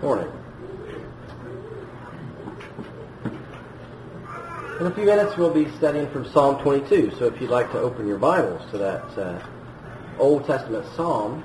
Morning. In a few minutes we'll be studying from Psalm 22, so if you'd like to open your Bibles to that Old Testament Psalm.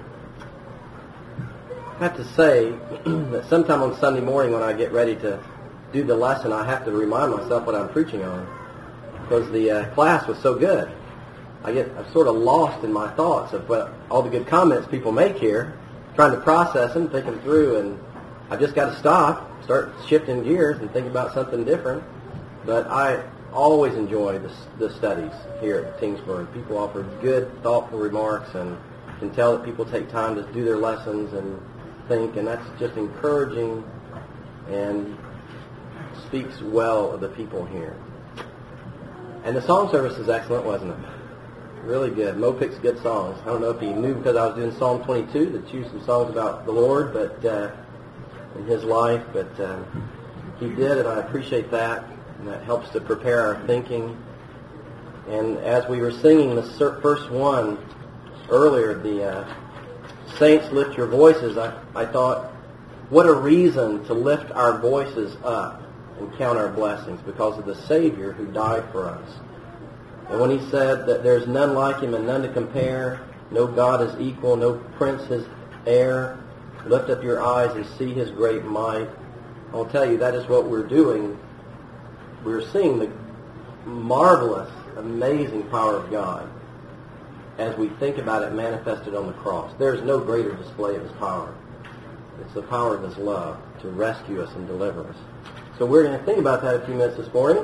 I have to say that sometime on Sunday morning when I get ready to do the lesson, I have to remind myself what I'm preaching on, because the class was so good. I'm sort of lost in my thoughts of what all the good comments people make here, trying to process them, think them through, and I just got to start shifting gears and think about something different. But I always enjoy the studies here at Tingsburg. People offer good, thoughtful remarks, and can tell that people take time to do their lessons and think, and that's just encouraging and speaks well of the people here. And the song service is excellent, wasn't it? Really good. Mo picks good songs. I don't know if he knew because I was doing Psalm 22 to choose some songs about the Lord, but in his life, but he did, and I appreciate that. And that helps to prepare our thinking. And as we were singing the first one earlier, the Saints Lift Your Voices, I thought, what a reason to lift our voices up and count our blessings because of the Savior who died for us. And when he said that there's none like him and none to compare, no God is equal, no prince his heir, lift up your eyes and see his great might. I'll tell you, that is what we're doing. We're seeing the marvelous, amazing power of God as we think about it manifested on the cross. There's no greater display of his power. It's the power of his love to rescue us and deliver us. So we're going to think about that a few minutes this morning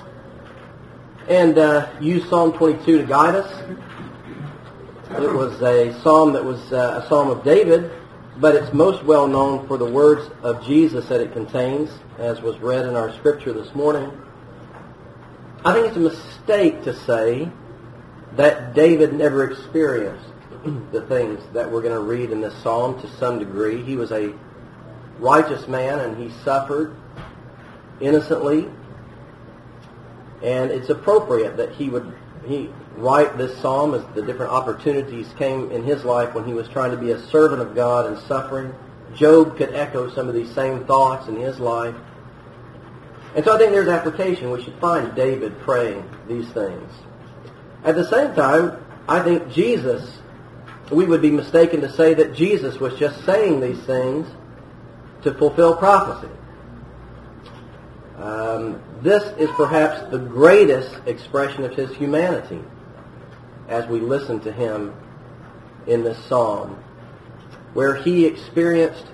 and use Psalm 22 to guide us. It was a psalm that was a psalm of David, but it's most well known for the words of Jesus that it contains, as was read in our scripture this morning. I think it's a mistake to say that David never experienced the things that we're going to read in this psalm to some degree. He was a righteous man and he suffered innocently, and it's appropriate that he write this psalm as the different opportunities came in his life when he was trying to be a servant of God and suffering. Job could echo some of these same thoughts in his life. And so I think there's application. We should find David praying these things. At the same time, I think we would be mistaken to say that Jesus was just saying these things to fulfill prophecy. This is perhaps the greatest expression of his humanity as we listen to him in this psalm, where he experienced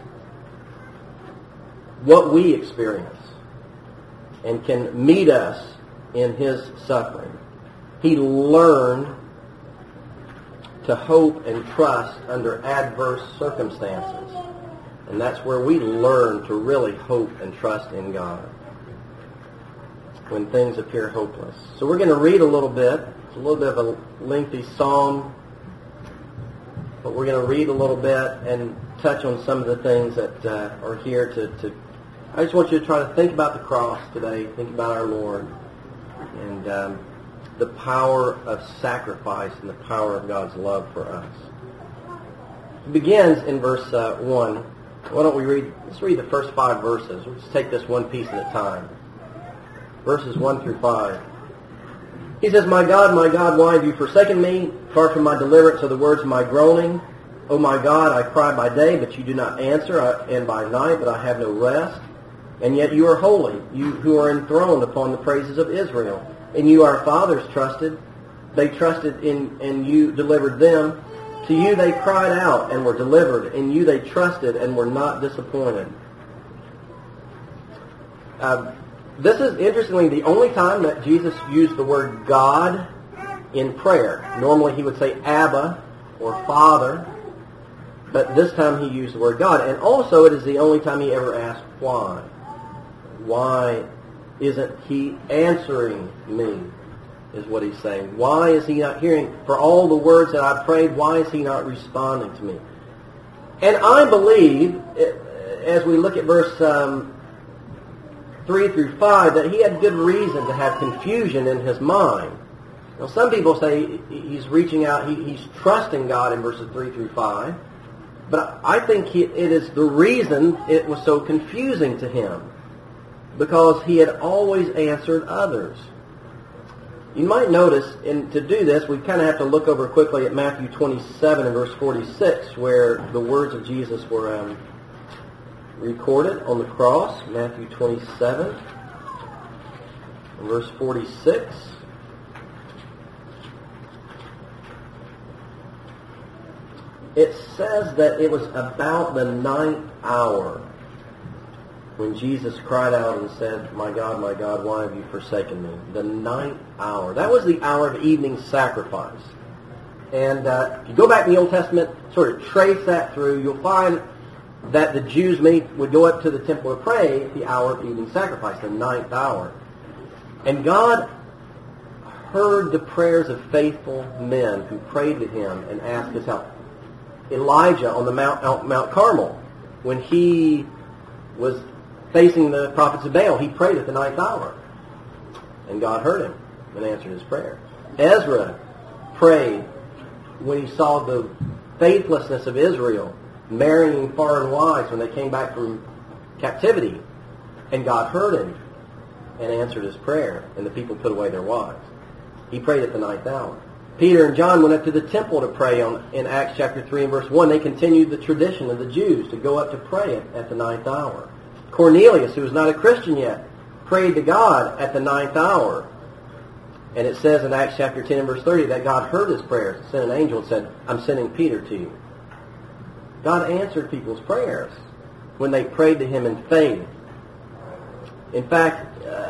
what we experience and can meet us in his suffering. He learned to hope and trust under adverse circumstances. And that's where we learn to really hope and trust in God when things appear hopeless. So we're going to read a little bit. It's a little bit of a lengthy psalm, but we're going to read a little bit and touch on some of the things that are here to I just want you to try to think about the cross today, think about our Lord, and the power of sacrifice and the power of God's love for us. It begins in verse 1. Why don't we read, let's read the first 5 verses. We'll just take this one piece at a time. Verses 1 through 5. He says, my God, why have you forsaken me? Far from my deliverance are the words of my groaning. O my God, I cry by day, but you do not answer, and by night, but I have no rest. And yet you are holy, you who are enthroned upon the praises of Israel. And you our fathers trusted. They trusted and you delivered them. To you they cried out and were delivered. In you they trusted and were not disappointed. This is, interestingly, the only time that Jesus used the word God in prayer. Normally he would say Abba or Father, but this time he used the word God. And also it is the only time he ever asked why. Why isn't he answering me, is what he's saying. Why is he not hearing? For all the words that I prayed, why is he not responding to me? And I believe, as we look at verse 3 through 5, that he had good reason to have confusion in his mind. Now, some people say he's reaching out, he's trusting God in verses 3 through 5. But I think it is the reason it was so confusing to him, because he had always answered others. You might notice, and to do this, we kind of have to look over quickly at Matthew 27 and verse 46, where the words of Jesus were recorded on the cross. Matthew 27 and verse 46. It says that it was about the 9th hour when Jesus cried out and said, my God, why have you forsaken me? The 9th hour. That was the hour of evening sacrifice. And if you go back in the Old Testament, sort of trace that through, you'll find that the Jews would go up to the temple to pray at the hour of evening sacrifice, the 9th hour. And God heard the prayers of faithful men who prayed to him and asked his help. Elijah on the Mount Carmel, when he was facing the prophets of Baal, he prayed at the 9th hour. And God heard him and answered his prayer. Ezra prayed when he saw the faithlessness of Israel marrying foreign wives when they came back from captivity. And God heard him and answered his prayer, and the people put away their wives. He prayed at the 9th hour. Peter and John went up to the temple to pray in Acts chapter 3 and verse 1. They continued the tradition of the Jews to go up to pray at the 9th hour. Cornelius, who was not a Christian yet, prayed to God at the 9th hour. And it says in Acts chapter 10 and verse 30 that God heard his prayers, sent an angel and said, I'm sending Peter to you. God answered people's prayers when they prayed to him in faith. In fact,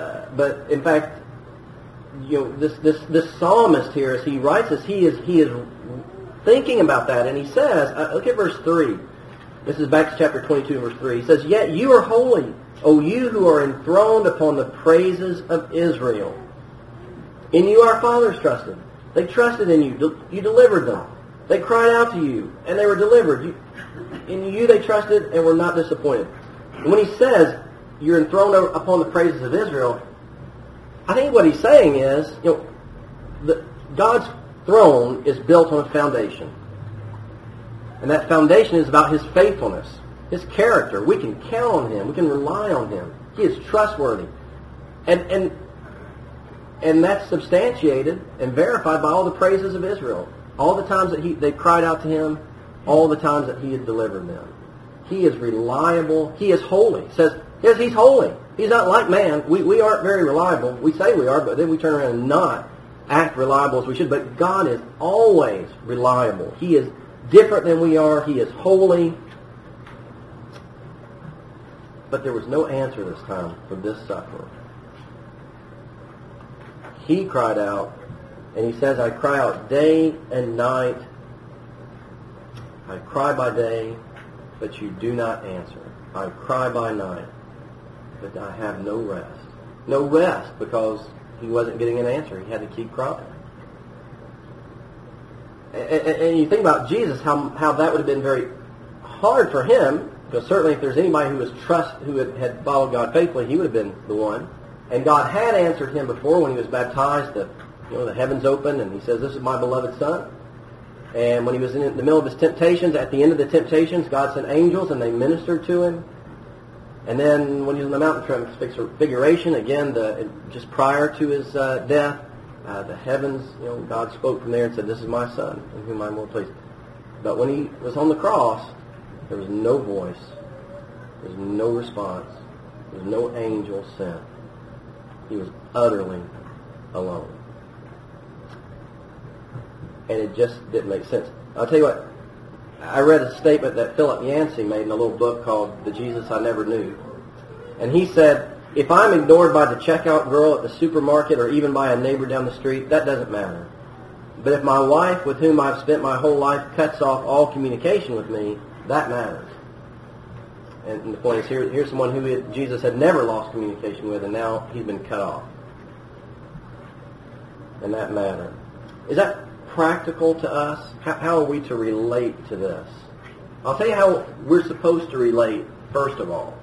this psalmist here, as he writes this, he is thinking about that, and he says, look at verse 3. This is back to chapter 22, verse 3. He says, yet you are holy, O you who are enthroned upon the praises of Israel. In you our fathers trusted. They trusted in you. You delivered them. They cried out to you, and they were delivered. In you they trusted and were not disappointed. And when he says, you're enthroned upon the praises of Israel, I think what he's saying is, God's throne is built on a foundation. And that foundation is about his faithfulness, his character. We can count on him. We can rely on him. He is trustworthy. And that's substantiated and verified by all the praises of Israel. All the times that they cried out to him, all the times that he had delivered them. He is reliable. He is holy. It says, yes, he's holy. He's not like man. We aren't very reliable. We say we are, but then we turn around and not act reliable as we should. But God is always reliable. He is different than we are. He is holy. But there was no answer this time for this sufferer. He cried out, and he says, I cry out day and night. I cry by day, but you do not answer. I cry by night, but I have no rest. No rest because he wasn't getting an answer. He had to keep crying. And you think about Jesus, how that would have been very hard for him, because certainly if there's anybody who had followed God faithfully, he would have been the one. And God had answered him before when he was baptized. The heavens opened, and he says, this is my beloved Son. And when he was in the middle of his temptations, at the end of the temptations, God sent angels, and they ministered to him. And then when he was on the mountain transfiguration, again, just prior to his death, the heavens, God spoke from there and said, this is my Son, in whom I'm well pleased. But when he was on the cross, there was no voice. There was no response. There was no angel sent. He was utterly alone. And it just didn't make sense. I'll tell you what, I read a statement that Philip Yancey made in a little book called The Jesus I Never Knew. And he said, if I'm ignored by the checkout girl at the supermarket or even by a neighbor down the street, that doesn't matter. But if my wife, with whom I've spent my whole life, cuts off all communication with me, that matters. And the point is, here's someone who Jesus had never lost communication with, and now he's been cut off. And that mattered. Is that practical to us? How are we to relate to this? I'll tell you how we're supposed to relate, first of all.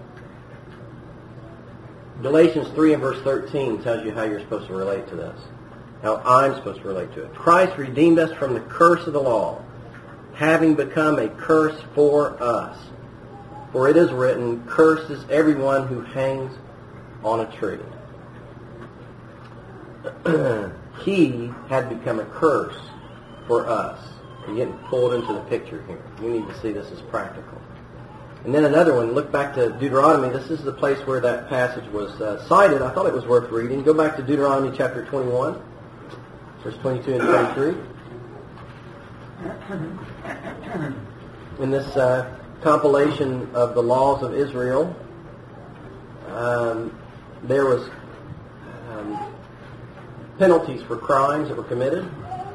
Galatians 3 and verse 13 tells you how you're supposed to relate to this. How I'm supposed to relate to it. Christ redeemed us from the curse of the law, having become a curse for us. For it is written, cursed is everyone who hangs on a tree. He had become a curse for us. You're getting pulled into the picture here. You need to see this as practical. And then another one, look back to Deuteronomy. This is the place where that passage was cited. I thought it was worth reading. Go back to Deuteronomy chapter 21, verse 22 and 23. In this compilation of the laws of Israel, there was penalties for crimes that were committed.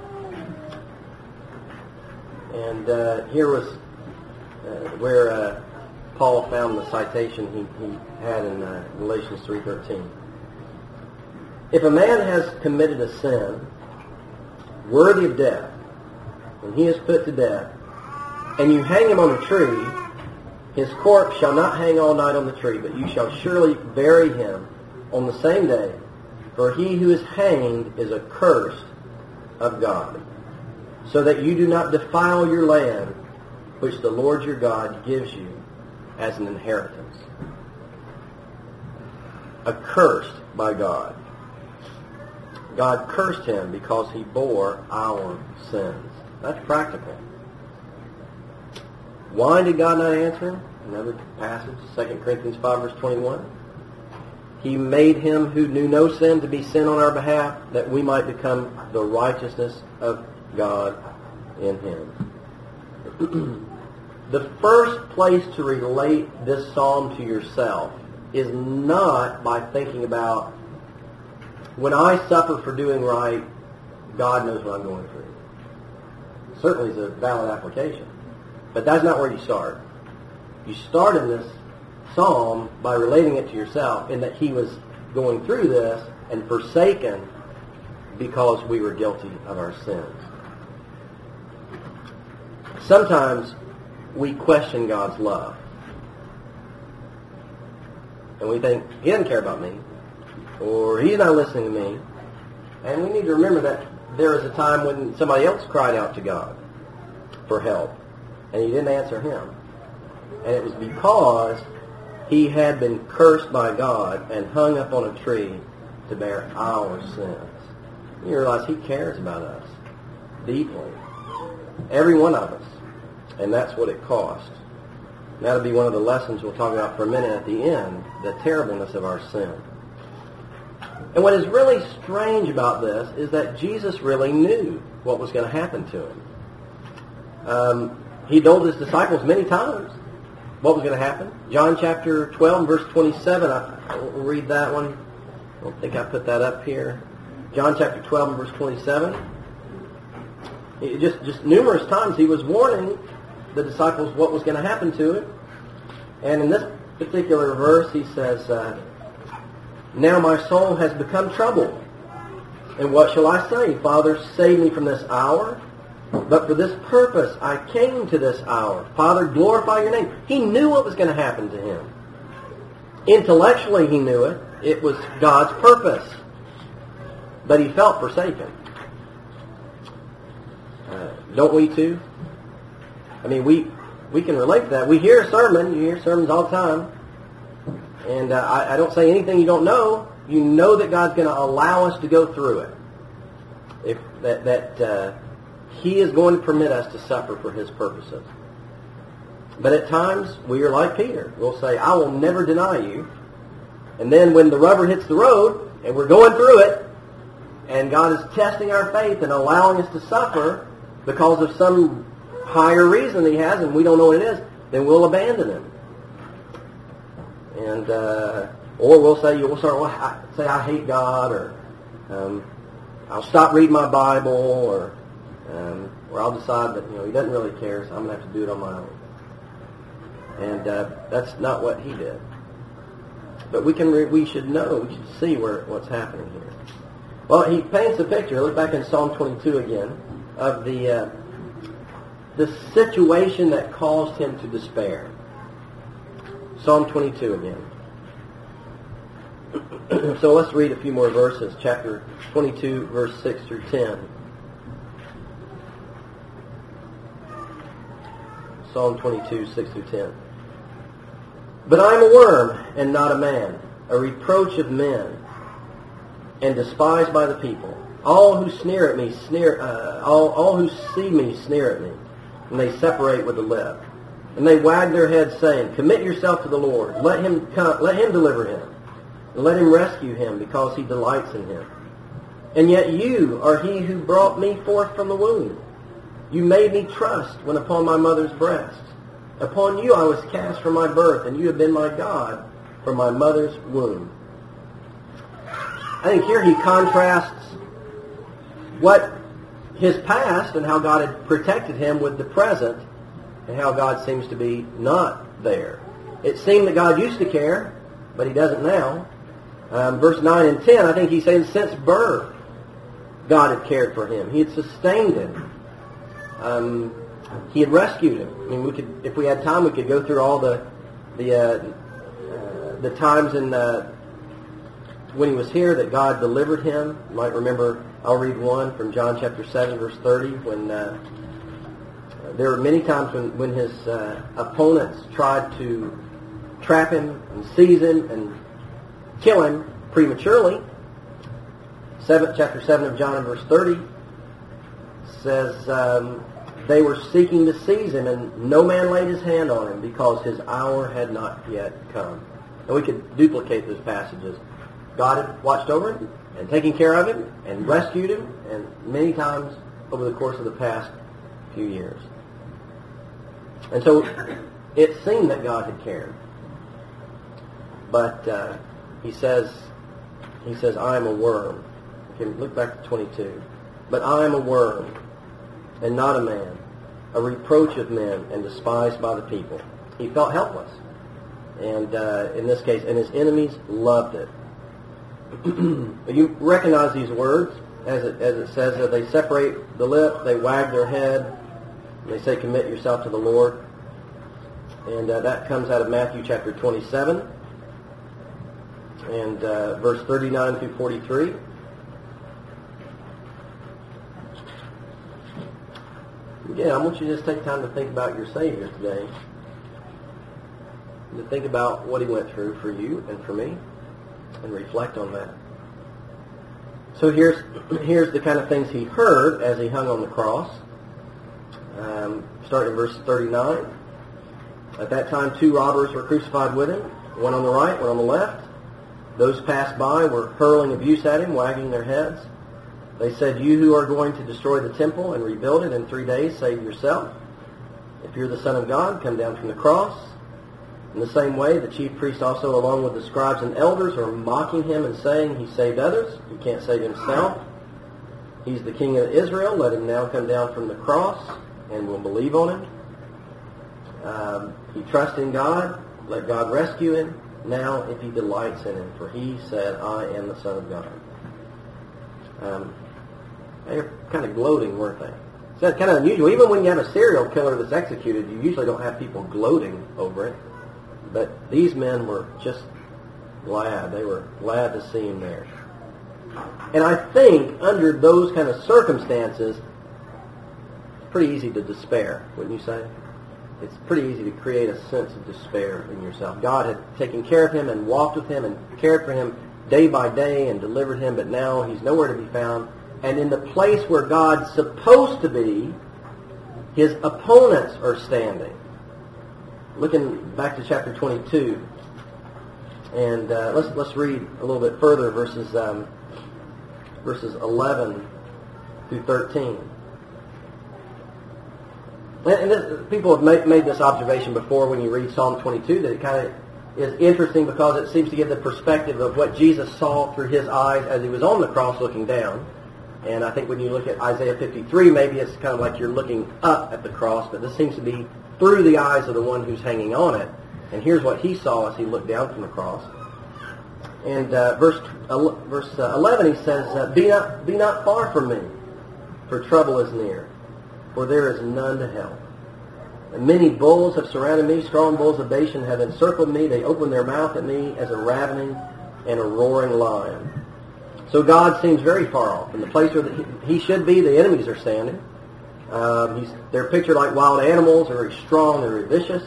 And here was where Paul found the citation he had in Galatians 3:13. If a man has committed a sin worthy of death, when he is put to death, and you hang him on a tree, his corpse shall not hang all night on the tree, but you shall surely bury him on the same day, for he who is hanged is accursed of God, so that you do not defile your land, which the Lord your God gives you as an inheritance. Accursed by God. God cursed him because he bore our sins. That's practical. Why did God not answer him? Another passage, 2 Corinthians 5, verse 21. He made him who knew no sin to be sin on our behalf, that we might become the righteousness of God in him. The first place to relate this psalm to yourself is not by thinking about, when I suffer for doing right, God knows what I'm going through. Certainly is a valid application. But that's not where you start. You start in this psalm by relating it to yourself, in that he was going through this and forsaken because we were guilty of our sins. Sometimes we question God's love. And we think, he doesn't care about me, or he's not listening to me. And we need to remember that there was a time when somebody else cried out to God for help, and he didn't answer him. And it was because he had been cursed by God and hung up on a tree to bear our sins. You realize he cares about us deeply. Every one of us. And that's what it cost. And that'll be one of the lessons we'll talk about for a minute at the end, the terribleness of our sin. And what is really strange about this is that Jesus really knew what was going to happen to him. He told his disciples many times what was going to happen. John chapter 12, verse 27. I'll read that one. I don't think I put that up here. John chapter 12, verse 27. Just numerous times he was warning the disciples what was going to happen to him. And in this particular verse he says, now my soul has become troubled. And what shall I say? Father, save me from this hour. But for this purpose I came to this hour. Father, glorify your name. He knew what was going to happen to him. Intellectually he knew it. It was God's purpose. But he felt forsaken. Don't we too? I mean, we can relate to that. We hear a sermon. You hear sermons all the time. And I don't say anything you don't know. You know that God's going to allow us to go through it. If that he is going to permit us to suffer for his purposes. But at times, we are like Peter. We'll say, I will never deny you. And then when the rubber hits the road, and we're going through it, and God is testing our faith and allowing us to suffer because of some higher reason he has, and we don't know what it is, then we'll abandon him. And or we'll say, I hate God, or I'll stop reading my Bible, or I'll decide that he doesn't really care, so I'm going to have to do it on my own. And that's not what he did. But we should know, we should see what's happening here. Well, he paints a picture. Look back in Psalm 22 again of the situation that caused him to despair. Psalm 22 again. So let's read a few more verses. Chapter 22, verse 6 through 10. Psalm 22, 6 through 10. But I am a worm and not a man, a reproach of men, and despised by the people. All who sneer at me all who see me sneer at me, and they separate with the lip. And they wag their heads, saying, Commit yourself to the Lord. Let him deliver him, and let him rescue him, because he delights in him. And yet you are he who brought me forth from the womb. You made me trust when upon my mother's breast. Upon you I was cast from my birth, and you have been my God from my mother's womb. I think here he contrasts what his past and how God had protected him with the present, and how God seems to be not there. It seemed that God used to care, but he doesn't now. Verse 9 and 10, I think he's saying since birth, God had cared for him. He had sustained him. He had rescued him. I mean, we could, if we had time, we could go through all the times when he was here that God delivered him. You might remember, I'll read one from John chapter 7, verse 30, when there were many times when his opponents tried to trap him and seize him and kill him prematurely. Chapter 7 of John, verse 30, says, they were seeking to seize him, and no man laid his hand on him, because his hour had not yet come. And we could duplicate those passages. God had watched over him and taken care of him and rescued him, and many times over the course of the past few years. And so it seemed that God had cared. But he says, I am a worm. Okay, look back to 22. But I am a worm and not a man, a reproach of men and despised by the people. He felt helpless. And in this case, and his enemies loved it. You recognize these words as it says that they separate the lip, they wag their head, and they say, commit yourself to the Lord. And that comes out of Matthew chapter 27 and verse 39 through 43. Again, I want you to just take time to think about your Savior today. To think about what he went through for you and for me, and reflect on that. So here's the kind of things he heard as he hung on the cross. Starting in verse 39. At that time, 2 robbers were crucified with him, one on the right, one on the left. Those passed by were hurling abuse at him, wagging their heads. They said, you who are going to destroy the temple and rebuild it in 3 days, save yourself. If you're the Son of God, come down from the cross. In the same way, the chief priests also, along with the scribes and elders, are mocking him and saying, he saved others, he can't save himself. He's the King of Israel, let him now come down from the cross, and we'll believe on him. He trusts in God, let God rescue him, now if he delights in him, for he said, I am the Son of God. They're kind of gloating, weren't they? So that's kind of unusual. Even when you have a serial killer that's executed, you usually don't have people gloating over it. But these men were just glad. They were glad to see him there. And I think under those kind of circumstances, it's pretty easy to despair, wouldn't you say? It's pretty easy to create a sense of despair in yourself. God had taken care of him and walked with him and cared for him day by day and delivered him, but now he's nowhere to be found. And in the place where God's supposed to be, his opponents are standing. Looking back to chapter 22, and let's read a little bit further, verses 11 through 13. And people have made this observation before when you read Psalm 22, that it kind of is interesting because it seems to give the perspective of what Jesus saw through his eyes as he was on the cross looking down. And I think when you look at Isaiah 53, maybe it's kind of like you're looking up at the cross, but this seems to be through the eyes of the one who's hanging on it. And here's what he saw as he looked down from the cross. And verse 11, he says, Be not far from me, for trouble is near, for there is none to help. And many bulls have surrounded me, strong bulls of Bashan have encircled me. They open their mouth at me as a ravening and a roaring lion. So God seems very far off. In the place where he should be, the enemies are standing. They're pictured like wild animals. They're very strong. They're very vicious.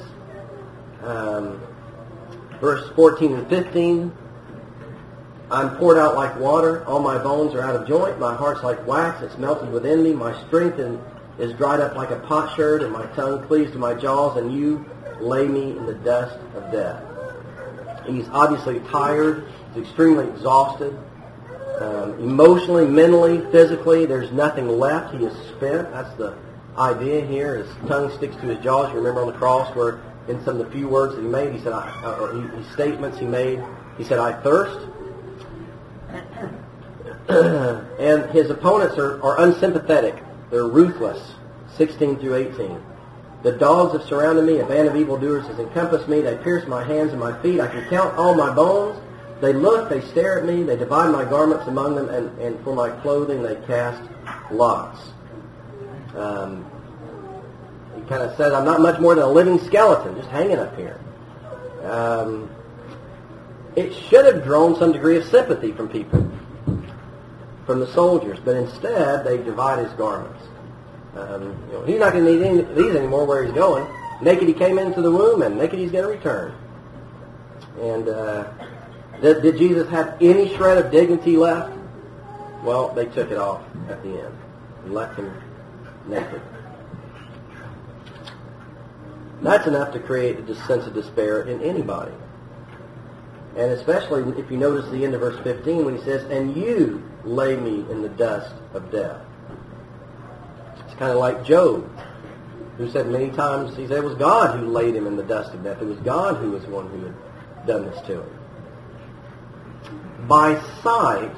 Verse 14 and 15. I'm poured out like water. All my bones are out of joint. My heart's like wax. It's melted within me. My strength is dried up like a potsherd, and my tongue cleaves to my jaws, and you lay me in the dust of death. He's obviously tired. He's extremely exhausted. Emotionally, mentally, physically, there's nothing left. He is spent. That's the idea here. His tongue sticks to his jaws. You remember on the cross where in some of the few words that he made, he said, statements he made, he said, I thirst. And his opponents are unsympathetic. They're ruthless. 16 through 18. The dogs have surrounded me. A band of evildoers has encompassed me. They pierce my hands and my feet. I can count all my bones. They look, they stare at me. They divide my garments among them, and for my clothing they cast lots. He kind of says, I'm not much more than a living skeleton, just hanging up here. It should have drawn some degree of sympathy from people, from the soldiers, but instead they divide his garments. He's not going to need any of these anymore where he's going. Naked he came into the womb, and naked he's going to return. And did Jesus have any shred of dignity left? Well, they took it off at the end and left him naked. That's enough to create a sense of despair in anybody. And especially if you notice the end of verse 15 when he says, and you lay me in the dust of death. It's kind of like Job, who said many times, he said it was God who laid him in the dust of death. It was God who was the one who had done this to him. By sight,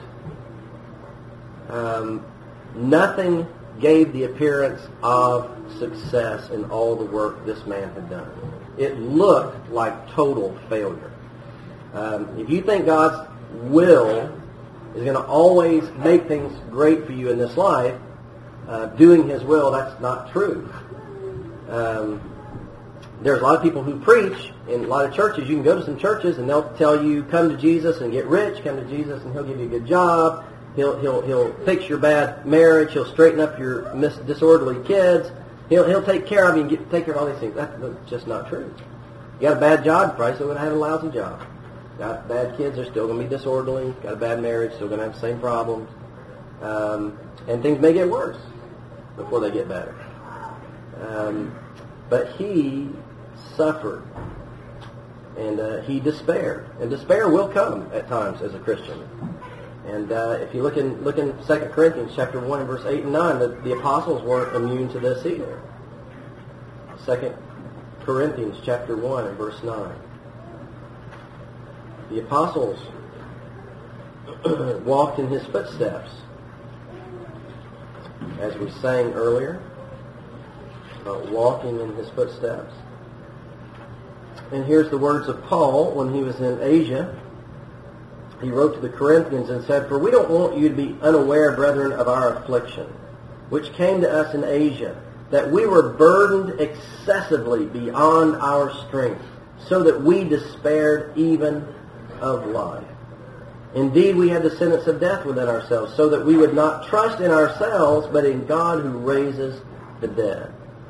nothing gave the appearance of success in all the work this man had done. It looked like total failure. If you think God's will is going to always make things great for you in this life, doing His will, that's not true. There's a lot of people who preach in a lot of churches. You can go to some churches and they'll tell you, come to Jesus and get rich, come to Jesus and He'll give you a good job, He'll fix your bad marriage, He'll straighten up your disorderly kids, He'll take care of you and take care of all these things. That's just not true. You got a bad job, you're probably still going to have a lousy job. Got bad kids, they're still going to be disorderly. Got a bad marriage, still going to have the same problems. And things may get worse before they get better. But he suffered, and he despaired. And despair will come at times as a Christian. And if you look in 2 Corinthians chapter 1 and verse 8 and 9, the apostles weren't immune to this either. 2 Corinthians chapter 1 and verse 9. The apostles walked in his footsteps, as we sang earlier, about walking in his footsteps. And here's the words of Paul when he was in Asia. He wrote to the Corinthians and said, For we don't want you to be unaware, brethren, of our affliction, which came to us in Asia, that we were burdened excessively beyond our strength, so that we despaired even of life. Indeed, we had the sentence of death within ourselves, so that we would not trust in ourselves, but in God who raises the dead.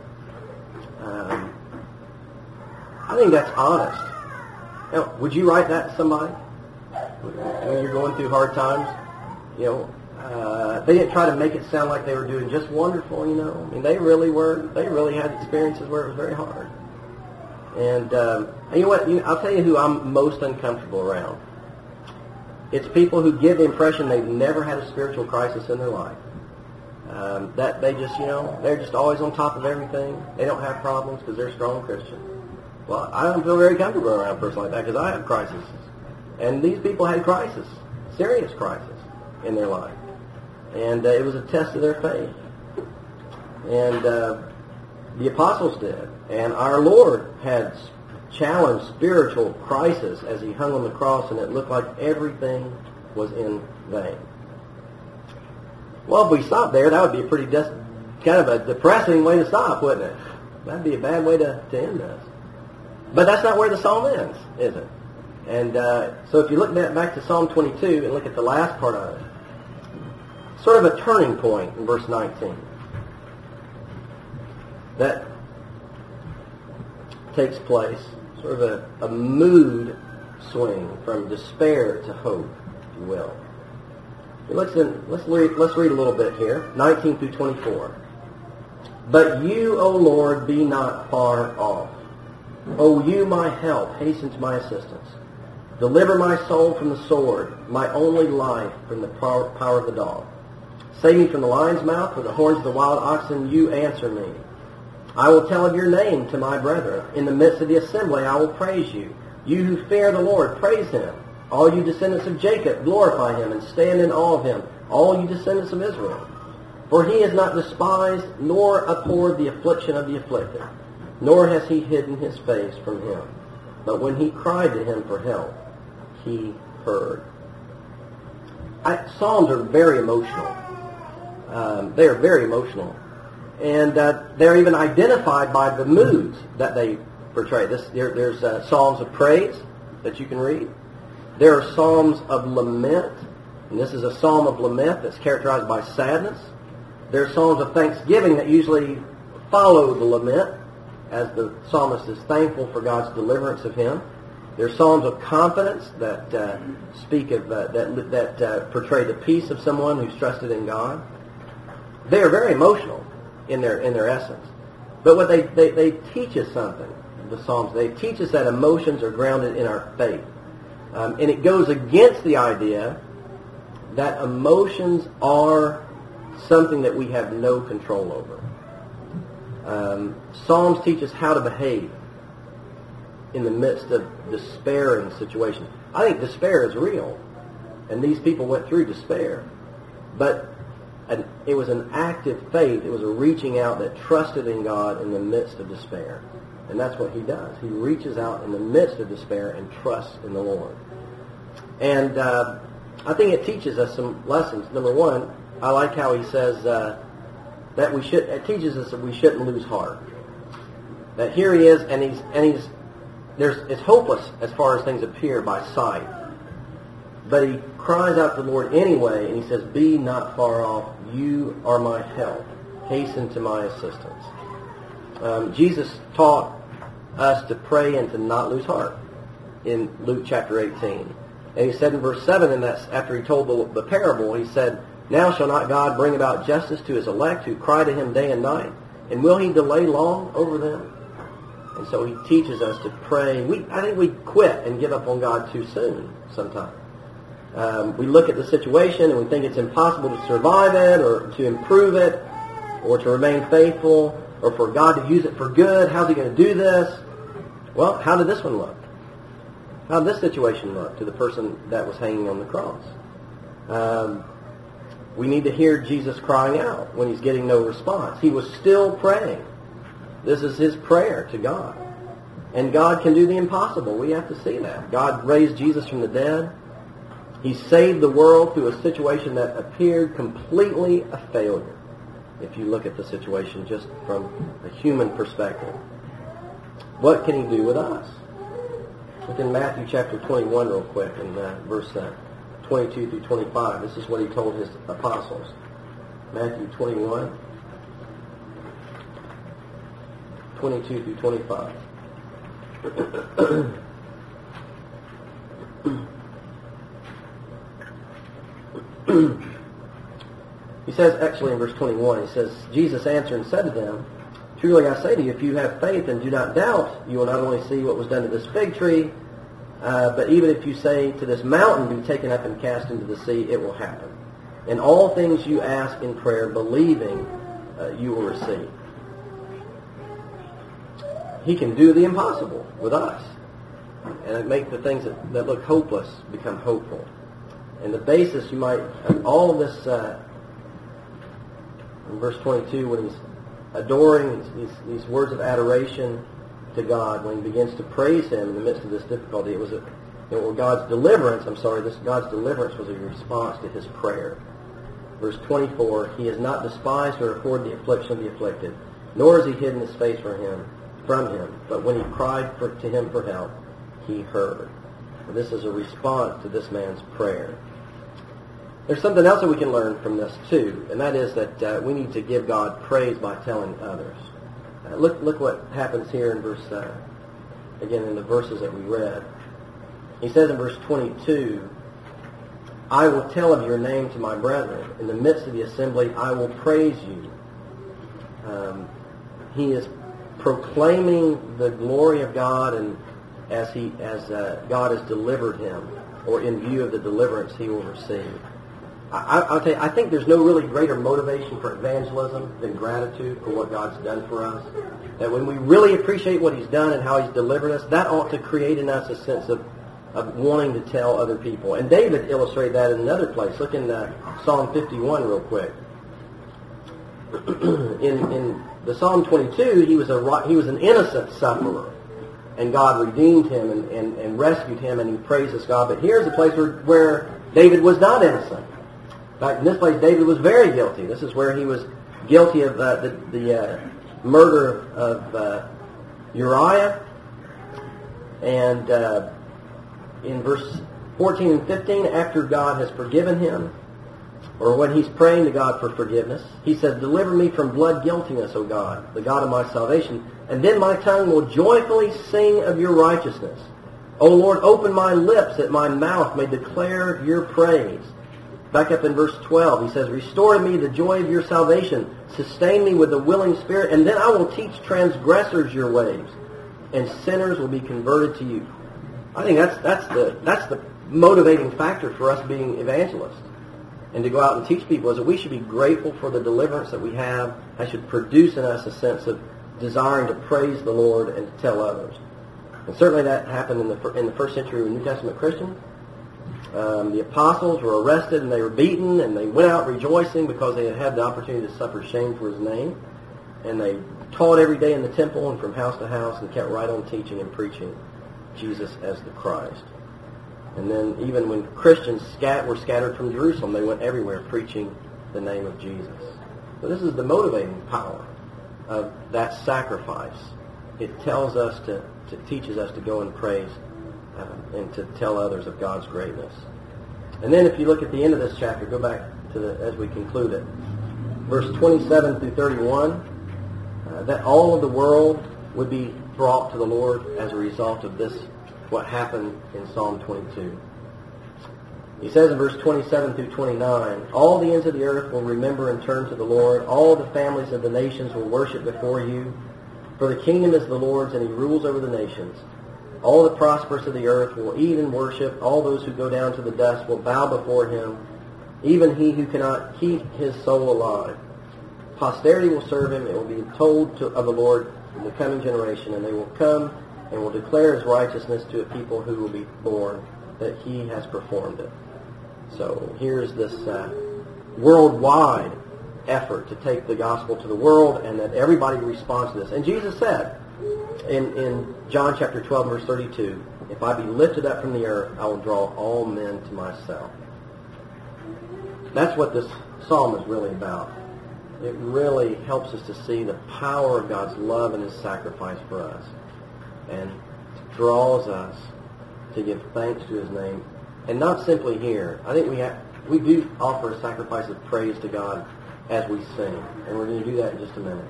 I think that's honest. Now, would you write that to somebody? When you're going through hard times, they didn't try to make it sound like they were doing just wonderful, I mean, they really were. They really had experiences where it was very hard. And you know what? I'll tell you who I'm most uncomfortable around. It's people who give the impression they've never had a spiritual crisis in their life. That they just, they're just always on top of everything. They don't have problems because they're strong Christians. Well, I don't feel very comfortable around a person like that because I have crises. And these people had crisis, serious crisis in their life. And it was a test of their faith. And the apostles did. And our Lord had challenged spiritual crisis as He hung on the cross, and it looked like everything was in vain. Well, if we stopped there, that would be a pretty kind of a depressing way to stop, wouldn't it? That'd be a bad way to end this. But that's not where the psalm ends, is it? And so if you look back to Psalm 22 and look at the last part of it, sort of a turning point in verse 19. that takes place, sort of a mood swing from despair to hope, if you will. Let's read a little bit here, 19 through 24. But you, O Lord, be not far off. O you, my help, hasten to my assistance. Deliver my soul from the sword, my only life from the power of the dog. Save me from the lion's mouth, from the horns of the wild oxen, you answer me. I will tell of your name to my brethren. In the midst of the assembly I will praise you. You who fear the Lord, praise him. All you descendants of Jacob, glorify him and stand in awe of him. All you descendants of Israel. For he has not despised nor abhorred the affliction of the afflicted, nor has he hidden his face from him. But when he cried to him for help, he heard. Psalms are very emotional. They are very emotional. And they're even identified by the moods that they portray. There's psalms of praise that you can read. There are psalms of lament, and this is a psalm of lament that's characterized by sadness. There are psalms of thanksgiving that usually follow the lament, as the psalmist is thankful for God's deliverance of him. There are psalms of confidence that speak of that portray the peace of someone who's trusted in God. They are very emotional in their essence, but what they teach us something. The Psalms, they teach us that emotions are grounded in our faith, and it goes against the idea that emotions are something that we have no control over. Psalms teach us how to behave in the midst of despairing situations. I think despair is real, and these people went through despair, but it was an active faith. It was a reaching out that trusted in God in the midst of despair. And that's what he does. He reaches out in the midst of despair and trusts in the Lord. And I think it teaches us some lessons. Number one, I like how he says that it teaches us that we shouldn't lose heart. That here he is, and it's hopeless as far as things appear by sight. But he cries out to the Lord anyway, and he says, be not far off. You are my help. Hasten to my assistance. Jesus taught us to pray and to not lose heart in Luke chapter 18. And he said in verse 7, and that's after he told the parable, he said, now shall not God bring about justice to his elect who cry to him day and night? And will he delay long over them? And so he teaches us to pray. I think we quit and give up on God too soon sometimes. We look at the situation and we think it's impossible to survive it or to improve it or to remain faithful or for God to use it for good. How's he going to do this? Well, how did this one look? How did this situation look to the person that was hanging on the cross? We need to hear Jesus crying out when he's getting no response. He was still praying. This is his prayer to God. And God can do the impossible. We have to see that. God raised Jesus from the dead. He saved the world through a situation that appeared completely a failure, if you look at the situation just from a human perspective. What can he do with us? Look in Matthew chapter 21 real quick, in verse 22 through 25. This is what he told his apostles. Matthew 21, 22 through 25. He says, actually in verse 21, he says, Jesus answered and said to them, truly I say to you, if you have faith and do not doubt, you will not only see what was done to this fig tree, but even if you say to this mountain, be taken up and cast into the sea, it will happen. And all things you ask in prayer, believing, you will receive. He can do the impossible with us and make the things that look hopeless become hopeful. And the basis you might, all of this, in verse 22, when he's adoring these words of adoration to God, when he begins to praise him in the midst of this difficulty, it was God's deliverance was a response to his prayer. Verse 24, he has not despised or abhorred the affliction of the afflicted, nor has he hidden his face from him, but when he cried to him for help, he heard. And this is a response to this man's prayer. There's something else that we can learn from this too, and that is that we need to give God praise by telling others. Look what happens here in verse, again in the verses that we read. He says in verse 22, I will tell of your name to my brethren. In the midst of the assembly, I will praise you. He is proclaiming the glory of God, and as God has delivered him, or in view of the deliverance he will receive. I'll tell you, I think there's no really greater motivation for evangelism than gratitude for what God's done for us. That when we really appreciate what he's done and how he's delivered us, that ought to create in us a sense of wanting to tell other people. And David illustrated that in another place. Look in Psalm 51 real quick. in the Psalm 22, he was an innocent sufferer, and God redeemed him and rescued him, and he praises God. But here's a place where David was not innocent. In fact, in this place, David was very guilty. This is where he was guilty of the murder of Uriah. And in verse 14 and 15, after God has forgiven him, or when he's praying to God for forgiveness, he says, deliver me from blood guiltiness, O God, the God of my salvation, and then my tongue will joyfully sing of your righteousness. O Lord, open my lips that my mouth may declare your praise. Back up in verse 12, he says, restore to me the joy of your salvation, sustain me with a willing spirit, and then I will teach transgressors your ways, and sinners will be converted to you. I think that's the motivating factor for us being evangelists and to go out and teach people, is that we should be grateful for the deliverance that we have. That should produce in us a sense of desiring to praise the Lord and to tell others. And certainly that happened in the first century with New Testament Christians. The apostles were arrested and they were beaten, and they went out rejoicing because they had had the opportunity to suffer shame for his name. And they taught every day in the temple and from house to house and kept right on teaching and preaching Jesus as the Christ. And then even when Christians were scattered from Jerusalem, they went everywhere preaching the name of Jesus. So this is the motivating power of that sacrifice. It tells us teaches us to go and praise and to tell others of God's greatness. And then if you look at the end of this chapter, go back to as we conclude it, verse 27 through 31, that all of the world would be brought to the Lord as a result of this, what happened in Psalm 22. He says in verse 27 through 29, all the ends of the earth will remember and turn to the Lord. All the families of the nations will worship before you. For the kingdom is the Lord's, and he rules over the nations. All the prosperous of the earth will eat and worship. All those who go down to the dust will bow before him, even he who cannot keep his soul alive. Posterity will serve him. It will be told of the Lord in the coming generation, and they will come and will declare his righteousness to a people who will be born, that he has performed it. So here's this worldwide effort to take the gospel to the world, and that everybody responds to this. And Jesus said in John chapter 12, verse 32, if I be lifted up from the earth, I will draw all men to myself. That's what this psalm is really about. It really helps us to see the power of God's love and his sacrifice for us, and draws us to give thanks to his name. And not simply here. I think we do offer a sacrifice of praise to God as we sing, and we're going to do that in just a minute.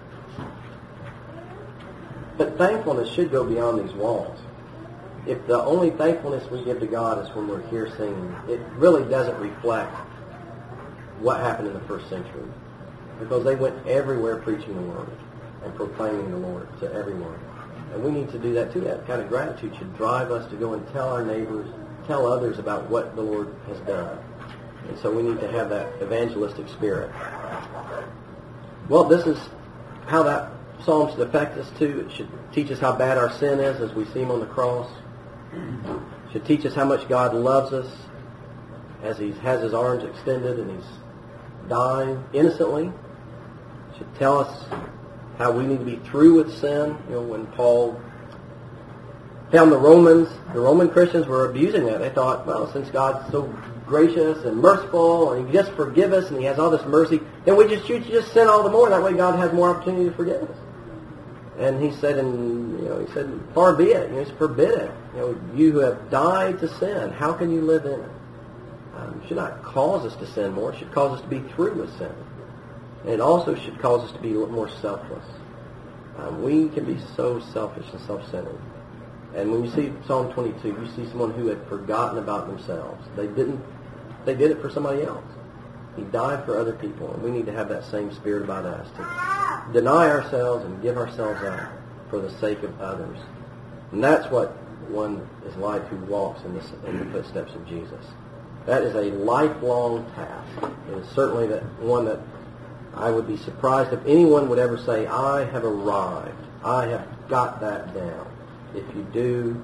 But thankfulness should go beyond these walls. If the only thankfulness we give to God is when we're here singing, it really doesn't reflect what happened in the first century, because they went everywhere preaching the word and proclaiming the Lord to everyone. And we need to do that too. That kind of gratitude should drive us to go and tell our neighbors, tell others about what the Lord has done. And so we need to have that evangelistic spirit. Well, this is how that psalm should affect us too. It should teach us how bad our sin is as we see him on the cross. It should teach us how much God loves us as he has his arms extended and he's dying innocently. It should tell us how we need to be through with sin. You know, when Paul found the Roman Christians were abusing that. They thought, well, since God's so gracious and merciful and he just forgive us and he has all this mercy, then we should just sin all the more. That way God has more opportunity to forgive us. And he said, far be it. He's forbid it. You who have died to sin, how can you live in it? It should not cause us to sin more. It should cause us to be through with sin. And it also should cause us to be more selfless. We can be so selfish and self-centered. And when you see Psalm 22, you see someone who had forgotten about themselves. They did it for somebody else. He died for other people, and we need to have that same spirit about us, to deny ourselves and give ourselves up for the sake of others. And that's what one is like who walks in the footsteps of Jesus. That is a lifelong task. It is certainly one that I would be surprised if anyone would ever say, I have arrived. I have got that down. If you do,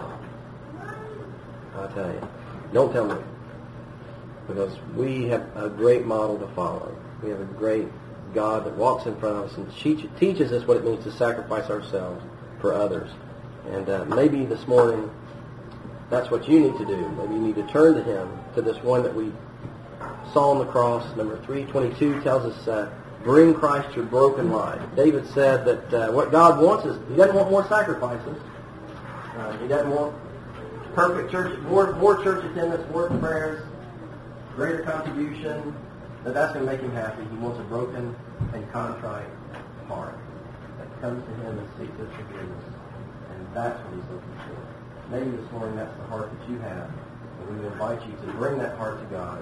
I'll tell you, don't tell me. Because we have a great model to follow. We have a great God that walks in front of us and teaches us what it means to sacrifice ourselves for others. And maybe this morning, that's what you need to do. Maybe you need to turn to Him, to this one that we saw on the cross. Number 322 tells us, bring Christ your broken life. David said that what God wants is, He doesn't want more sacrifices. He doesn't want perfect church, more church attendance, more prayers, greater contribution. That's going to make Him happy. He wants a broken and contrite heart that comes to Him and seeks His forgiveness. And that's what He's looking for. Maybe this morning that's the heart that you have. And we invite you to bring that heart to God